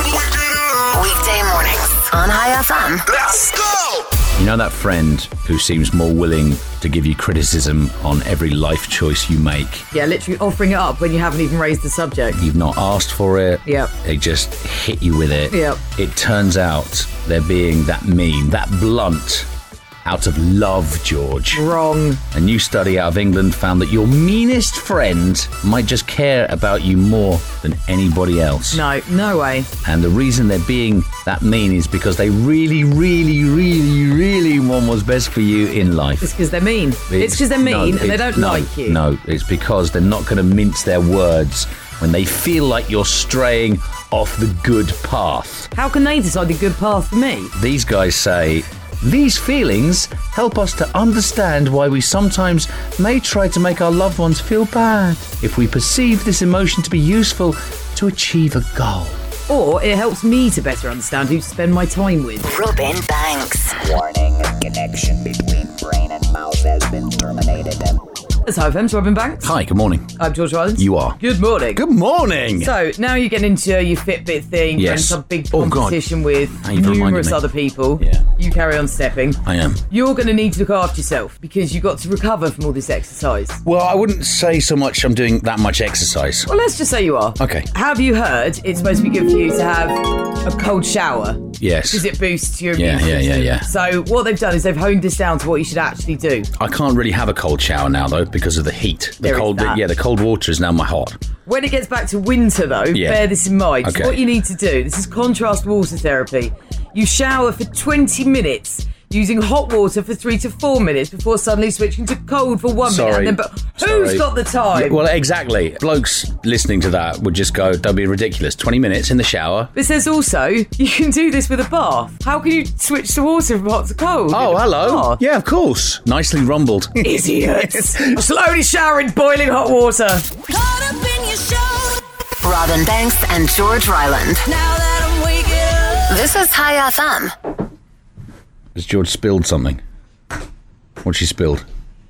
Speaker 5: Weekday mornings on High F M.
Speaker 9: Let's go!
Speaker 2: You know that friend who seems more willing to give you criticism on every life choice you make?
Speaker 1: Yeah, literally offering it up when you haven't even raised the subject.
Speaker 2: You've not asked for it.
Speaker 1: Yep.
Speaker 2: They just hit you with it.
Speaker 1: Yep.
Speaker 2: It turns out they're being that mean, that blunt, out of love, George.
Speaker 1: Wrong.
Speaker 2: A new study out of England found that your meanest friend might just care about you more than anybody else.
Speaker 1: No, no way.
Speaker 2: And the reason they're being that mean is because they really, really, really, really want what's best for you in life.
Speaker 1: It's because they're mean. It's because they're mean
Speaker 2: no,
Speaker 1: and they
Speaker 2: it's-
Speaker 1: don't
Speaker 2: no,
Speaker 1: like you.
Speaker 2: No, it's because they're not going to mince their words when they feel like you're straying off the good path.
Speaker 1: How can they decide the good path for me?
Speaker 2: These guys say, these feelings help us to understand why we sometimes may try to make our loved ones feel bad if we perceive this emotion to be useful to achieve a goal.
Speaker 1: Or it helps me to better understand who to spend my time with.
Speaker 5: Robin Banks.
Speaker 10: Warning, connection between brain and mouth has been terminated.
Speaker 1: That's High F M's Robin Banks.
Speaker 2: Hi, good morning.
Speaker 1: I'm George Ryland.
Speaker 2: You are.
Speaker 1: Good morning.
Speaker 2: Good morning.
Speaker 1: So now you get into your Fitbit thing. You're in
Speaker 2: Yes.
Speaker 1: some big
Speaker 2: Oh, God.
Speaker 1: competition with
Speaker 2: Now you've reminded
Speaker 1: numerous
Speaker 2: me.
Speaker 1: other people.
Speaker 2: Yeah.
Speaker 1: You carry on stepping.
Speaker 2: I am.
Speaker 1: You're going to need to look after yourself because you've got to recover from all this exercise.
Speaker 2: Well, I wouldn't say so much I'm doing that much exercise.
Speaker 1: Well, let's just say you are.
Speaker 2: Okay.
Speaker 1: Have you heard it's supposed to be good for you to have a cold shower?
Speaker 2: Yes.
Speaker 1: Because it boosts your
Speaker 2: Yeah,
Speaker 1: immune
Speaker 2: yeah, yeah,
Speaker 1: system.
Speaker 2: yeah.
Speaker 1: So what they've done is they've honed this down to what you should actually do.
Speaker 2: I can't really have a cold shower now, though, because of the heat. The
Speaker 1: There is
Speaker 2: cold,
Speaker 1: that.
Speaker 2: yeah, the cold water is now my hot.
Speaker 1: When it gets back to winter, though,
Speaker 2: Yeah.
Speaker 1: bear this in mind.
Speaker 2: Okay.
Speaker 1: What you need to do, this is contrast water therapy. You shower for twenty minutes using hot water for three to four minutes before suddenly switching to cold for one
Speaker 2: Sorry.
Speaker 1: minute. And then, but who's
Speaker 2: Sorry.
Speaker 1: got the time?
Speaker 2: Yeah, well, exactly. Blokes listening to that would just go, don't be ridiculous. twenty minutes in the shower.
Speaker 1: It says also, you can do this with a bath. How can you switch the water from hot to cold?
Speaker 2: Oh,
Speaker 1: in a
Speaker 2: hello.
Speaker 1: bath?
Speaker 2: Yeah, of course. Nicely rumbled.
Speaker 1: Idiots. Slowly shower in boiling hot water.
Speaker 3: Caught up in your show.
Speaker 5: Robin Banks and George Ryland.
Speaker 3: Now that I'm waking up.
Speaker 5: This is High F M.
Speaker 2: Has George spilled something? What's she spilled?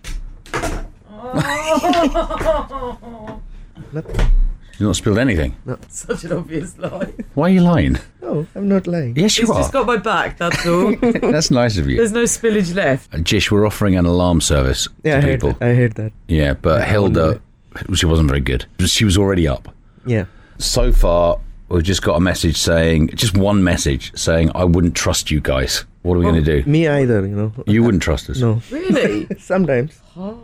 Speaker 2: She's not spilled anything.
Speaker 1: Such an obvious lie.
Speaker 2: Why are you lying?
Speaker 11: No, I'm not lying.
Speaker 2: Yes, you
Speaker 1: It's
Speaker 2: are.
Speaker 1: just got my back, that's all.
Speaker 2: That's nice of you.
Speaker 1: There's no spillage left.
Speaker 2: Jish, we're offering an alarm service
Speaker 11: Yeah, I
Speaker 2: to
Speaker 11: heard
Speaker 2: people.
Speaker 11: that. I heard that.
Speaker 2: Yeah, but
Speaker 11: Yeah,
Speaker 2: Hilda, she wasn't very good. She was already up.
Speaker 11: Yeah.
Speaker 2: So far, we've just got a message saying, just one message saying, I wouldn't trust you guys. What are we going to do?
Speaker 11: Me either, you know.
Speaker 2: You wouldn't trust us?
Speaker 11: No.
Speaker 1: Really?
Speaker 11: Sometimes.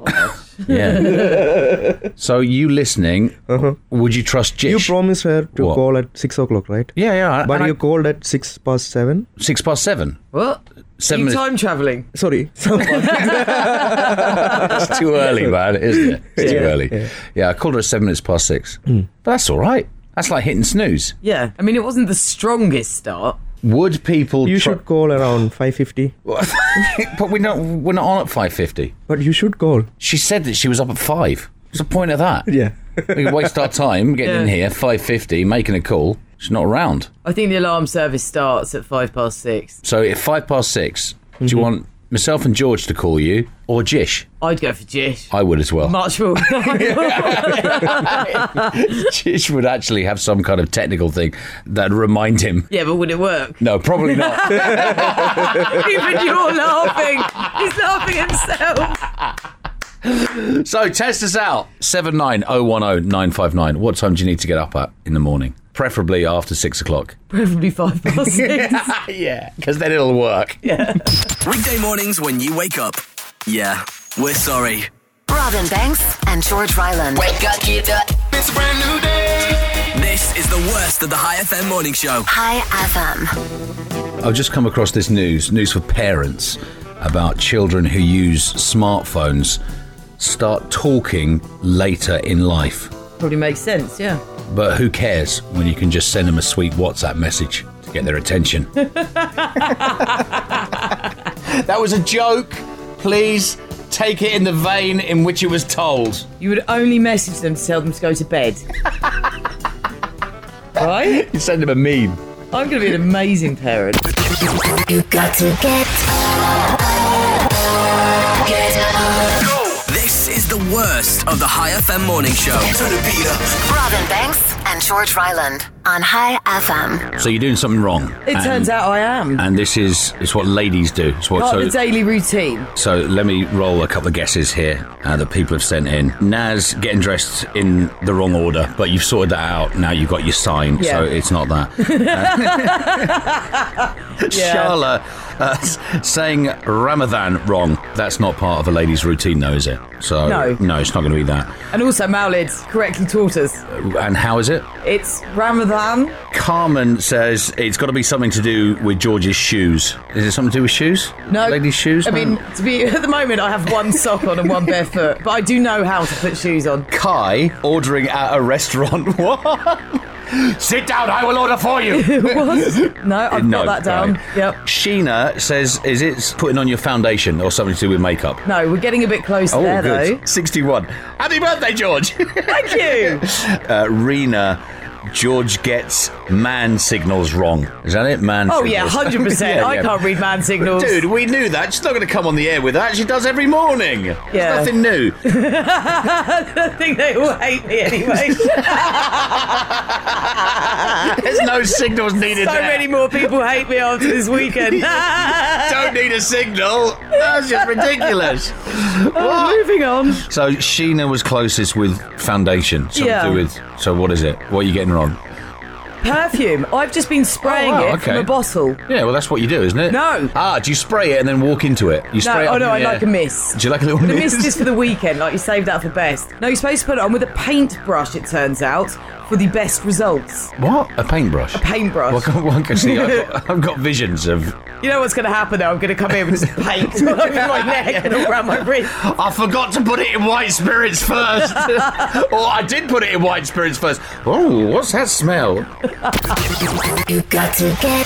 Speaker 2: Yeah. So you listening,
Speaker 11: Uh-huh.
Speaker 2: would you trust
Speaker 11: You
Speaker 2: Jish?
Speaker 11: promised her to
Speaker 2: What?
Speaker 11: call at six o'clock, right?
Speaker 2: Yeah, yeah.
Speaker 11: But
Speaker 2: and
Speaker 11: you
Speaker 2: I-
Speaker 11: called at six past seven.
Speaker 2: Six past seven.
Speaker 1: What?
Speaker 2: Seven
Speaker 1: Are you
Speaker 2: minutes.
Speaker 1: time travelling?
Speaker 11: Sorry. Some
Speaker 2: It's too early, man, isn't it? It's too
Speaker 11: Yeah,
Speaker 2: early.
Speaker 11: yeah.
Speaker 2: Yeah, I called her at seven minutes past six. But that's all right. That's like hitting snooze.
Speaker 1: Yeah. I mean, it wasn't the strongest start.
Speaker 2: Would people...
Speaker 11: You
Speaker 2: try-
Speaker 11: should call around five fifty.
Speaker 2: But we're not, we're not on at five fifty.
Speaker 11: But you should call.
Speaker 2: She said that she was up at five. What's the point of that?
Speaker 11: Yeah.
Speaker 2: We can waste our time getting in
Speaker 1: Yeah.
Speaker 2: here, five fifty, making a call. She's not around.
Speaker 1: I think the alarm service starts at five past six.
Speaker 2: So at five past six, do
Speaker 11: Mm-hmm.
Speaker 2: you want myself and George to call you or Jish?
Speaker 1: I'd go for Jish.
Speaker 2: I would as well.
Speaker 1: Much more.
Speaker 2: Jish would actually have some kind of technical thing that'd remind him.
Speaker 1: Yeah, but would it work?
Speaker 2: No, probably not.
Speaker 1: Even you're laughing. He's laughing himself.
Speaker 2: So test us out. seven nine oh one oh nine five nine. What time do you need to get up at in the morning? Preferably after six o'clock.
Speaker 1: Preferably five past six.
Speaker 2: Yeah, because then it'll work.
Speaker 1: Yeah.
Speaker 4: Weekday mornings when you wake up. Yeah, we're sorry.
Speaker 5: Robin Banks and George Ryland.
Speaker 4: Wake up, get up. It's a brand new day. This is the worst of the High F M morning show.
Speaker 5: High F M.
Speaker 2: I've just come across this news, news for parents, about children who use smartphones start talking later in life.
Speaker 1: Probably makes sense, yeah.
Speaker 2: But who cares when you can just send them a sweet WhatsApp message to get their attention? That was a joke. Please take it in the vein in which it was told.
Speaker 1: You would only message them to tell them to go to bed. Right?
Speaker 2: You send them a meme.
Speaker 1: I'm going to be an amazing parent.
Speaker 5: You got to get Get up.
Speaker 4: This is the worst of the High F M morning show. Turn the beat up.
Speaker 5: Robin Banks and George Ryland on High F M.
Speaker 2: So you're doing something wrong.
Speaker 1: It
Speaker 2: and,
Speaker 1: turns out I am.
Speaker 2: And this is it's what ladies do. It's what,
Speaker 1: Part
Speaker 2: so,
Speaker 1: of the daily routine.
Speaker 2: So let me roll a couple of guesses here uh, that people have sent in. Naz getting dressed in the wrong order, but you've sorted that out. Now you've got your sign,
Speaker 1: Yeah.
Speaker 2: so it's not that. Uh, Sharla uh, saying Ramadan wrong. That's not part of a lady's routine, though, is it? So
Speaker 1: No.
Speaker 2: no, it's not going to be that.
Speaker 1: And also Maulid correctly taught us.
Speaker 2: And how is it?
Speaker 1: It's Ramadan.
Speaker 2: Carmen says it's got to be something to do with George's shoes. Is it something to do with shoes?
Speaker 1: No.
Speaker 2: Ladies' shoes?
Speaker 1: I
Speaker 2: No?
Speaker 1: mean, to be at the moment, I have one sock on and one bare foot, but I do know how to put shoes on.
Speaker 2: Kai ordering at a restaurant. What? Sit down, I will order for you.
Speaker 1: What? No, I've
Speaker 2: No,
Speaker 1: got that down.
Speaker 2: right.
Speaker 1: Yep.
Speaker 2: Sheena says, is it putting on your foundation or something to do with makeup?
Speaker 1: No, we're getting a bit close
Speaker 2: Oh,
Speaker 1: there,
Speaker 2: good.
Speaker 1: though.
Speaker 2: sixty-one. Happy birthday, George.
Speaker 1: Thank you.
Speaker 2: uh, Rena, George gets man signals wrong. Is that it? Man
Speaker 1: Oh,
Speaker 2: signals.
Speaker 1: yeah, one hundred percent.
Speaker 2: Yeah,
Speaker 1: I
Speaker 2: yeah.
Speaker 1: can't read man signals.
Speaker 2: Dude, we knew that. She's not going to come on the air with that. She does every morning.
Speaker 1: Yeah.
Speaker 2: It's nothing new.
Speaker 1: I think they all hate me anyway.
Speaker 2: There's no signals needed
Speaker 1: So
Speaker 2: there.
Speaker 1: many more people hate me after this weekend.
Speaker 2: Don't need a signal. That's just ridiculous.
Speaker 1: Oh, moving on.
Speaker 2: So Sheena was closest with foundation. Something
Speaker 1: Yeah.
Speaker 2: to do with. So what is it? What are you getting wrong?
Speaker 1: Perfume. I've just been spraying
Speaker 2: Oh, wow,
Speaker 1: it from
Speaker 2: okay.
Speaker 1: a bottle.
Speaker 2: Yeah, well, that's what you do, isn't it?
Speaker 1: No.
Speaker 2: Ah, do you spray it and then walk into it? You spray
Speaker 1: No,
Speaker 2: it
Speaker 1: oh
Speaker 2: up
Speaker 1: no,
Speaker 2: in
Speaker 1: I
Speaker 2: the
Speaker 1: like
Speaker 2: air?
Speaker 1: a mist.
Speaker 2: Do you like a little
Speaker 1: The
Speaker 2: mist?
Speaker 1: mist is for the weekend, like you saved that for best. No, you're supposed to put it on with a paintbrush, it turns out, for the best results.
Speaker 2: What? A paintbrush?
Speaker 1: A paintbrush.
Speaker 2: Well, come on, see, I've, got, I've got visions of...
Speaker 1: You know what's going to happen though? I'm going to come here with just paint all over my neck and all around my wrist.
Speaker 2: I forgot to put it in white spirits first. Or I did put it in white spirits first. Oh, what's that smell?
Speaker 5: You got to get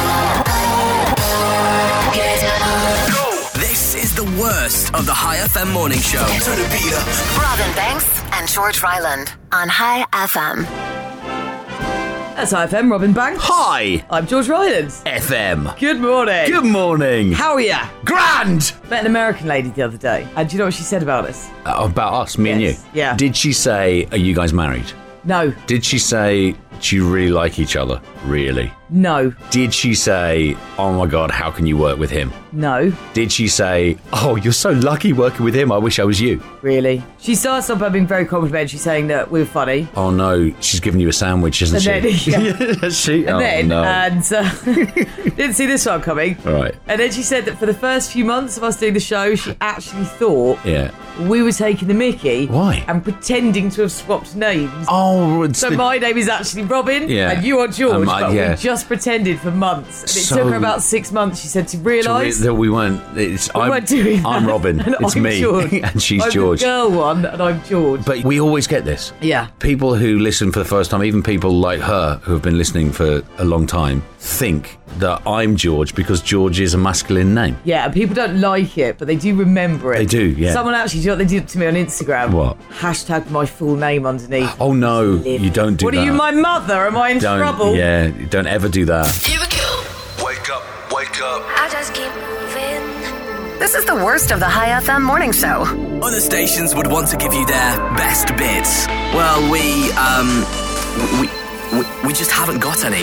Speaker 5: Get up.
Speaker 4: This is the worst of the High F M morning show. Turn the beat up.
Speaker 5: Robin Banks and George Ryland on High F M.
Speaker 1: That's High F M, Robin Banks.
Speaker 2: Hi,
Speaker 1: I'm George Ryland.
Speaker 2: F M.
Speaker 1: Good morning.
Speaker 2: Good morning.
Speaker 1: How are ya?
Speaker 2: Grand!
Speaker 1: Met an American lady the other day. And do you know what she said about us?
Speaker 2: Uh, about us, me and you?
Speaker 1: Yes, yeah.
Speaker 2: Did she say, are you guys married?
Speaker 1: No.
Speaker 2: Did she say, do you really like each other? Really?
Speaker 1: No.
Speaker 2: Did she say, oh my God, how can you work with him?
Speaker 1: No.
Speaker 2: Did she say, oh, you're so lucky working with him, I wish I was you?
Speaker 1: Really? She starts off by being very complimentary, saying that we were funny.
Speaker 2: Oh no, she's giving you a sandwich, isn't
Speaker 1: And
Speaker 2: she?
Speaker 1: then, yeah.
Speaker 2: Is she?
Speaker 1: And
Speaker 2: oh
Speaker 1: then,
Speaker 2: no.
Speaker 1: and uh, didn't see this one coming.
Speaker 2: All right.
Speaker 1: And then she said that for the first few months of us doing the show, she actually thought
Speaker 2: Yeah.
Speaker 1: we were taking the mickey.
Speaker 2: Why?
Speaker 1: And pretending to have swapped names.
Speaker 2: Oh, it's
Speaker 1: So
Speaker 2: the-
Speaker 1: my name is actually Robin,
Speaker 2: Yeah.
Speaker 1: and you are George,
Speaker 2: Um, I-
Speaker 1: but
Speaker 2: yeah.
Speaker 1: we just pretended for months. And it
Speaker 2: So-
Speaker 1: took her about six months, she said, to
Speaker 2: to re-
Speaker 1: realise
Speaker 2: that we weren't. It's,
Speaker 1: we
Speaker 2: I'm,
Speaker 1: weren't doing that.
Speaker 2: I'm Robin.
Speaker 1: And
Speaker 2: It's
Speaker 1: I'm
Speaker 2: me,
Speaker 1: George.
Speaker 2: and she's
Speaker 1: I'm
Speaker 2: George.
Speaker 1: the girl one, and I'm George.
Speaker 2: But we always get this.
Speaker 1: Yeah.
Speaker 2: People who listen for the first time, even people like her who have been listening for a long time, think that I'm George because George is a masculine name.
Speaker 1: Yeah, and people don't like it, but they do remember it.
Speaker 2: They do, yeah.
Speaker 1: Someone actually, do you know what they did to me on Instagram?
Speaker 2: What?
Speaker 1: Hashtag my full name underneath.
Speaker 2: Oh no, you don't do
Speaker 1: what
Speaker 2: that.
Speaker 1: are you, my mother? Am I in
Speaker 2: don't,
Speaker 1: trouble?
Speaker 2: Yeah, don't ever do that.
Speaker 5: Here we go.
Speaker 9: Wake up, wake up.
Speaker 5: I just keep moving. This is the worst of the High F M morning show.
Speaker 4: Other stations would want to give you their best bits. Well, we, um, we, we, we just haven't got any.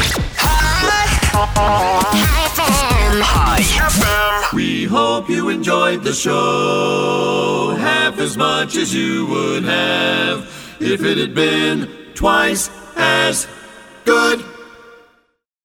Speaker 4: Hi.
Speaker 5: Hi.
Speaker 3: We hope you enjoyed the show half as much as you would have if it had been twice as good.